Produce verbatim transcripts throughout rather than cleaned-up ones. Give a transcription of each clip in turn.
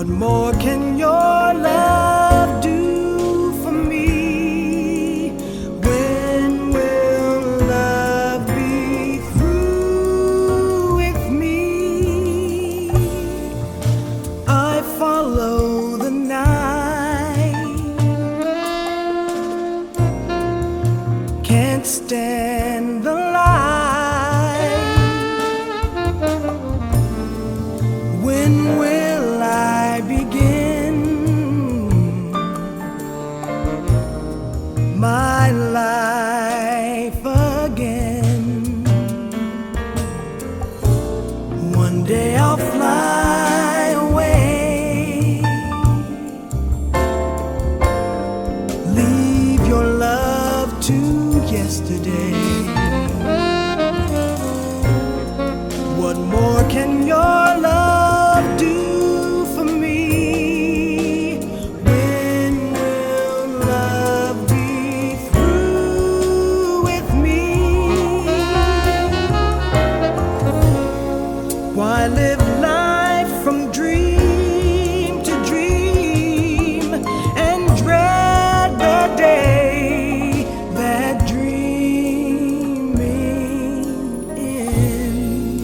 more can your love do for me? When will love be through with me? I follow the night, can't stand the light. When will I begin my life again? One day I'll fly away, leave your love to yesterday. What more can your love do for me? When will love be through with me? Why live life from dream to dream and dread the day that dreaming ends?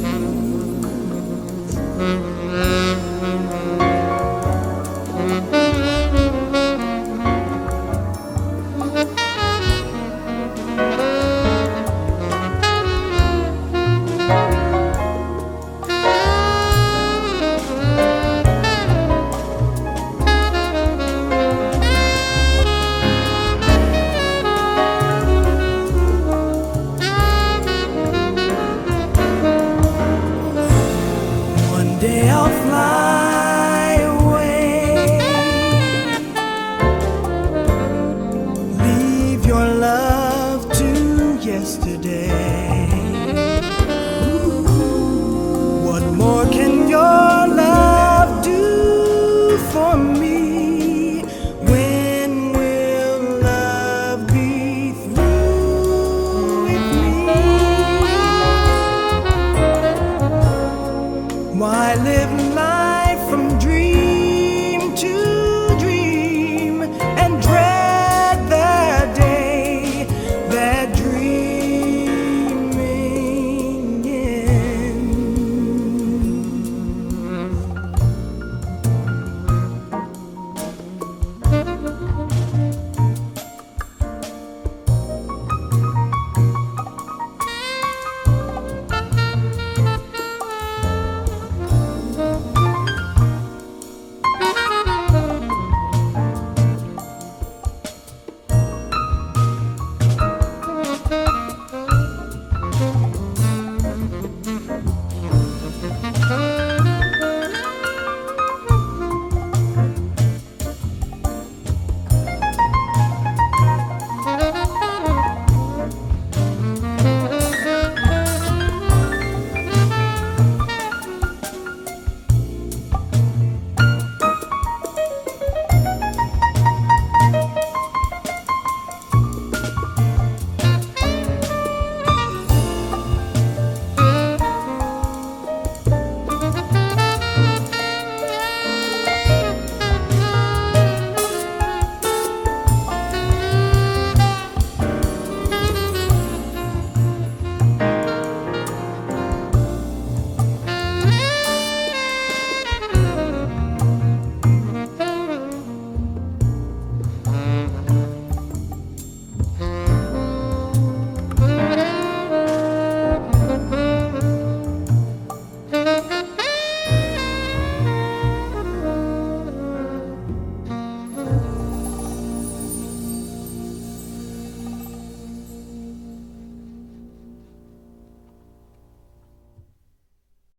One day I'll fly away, leave your love to yesterday.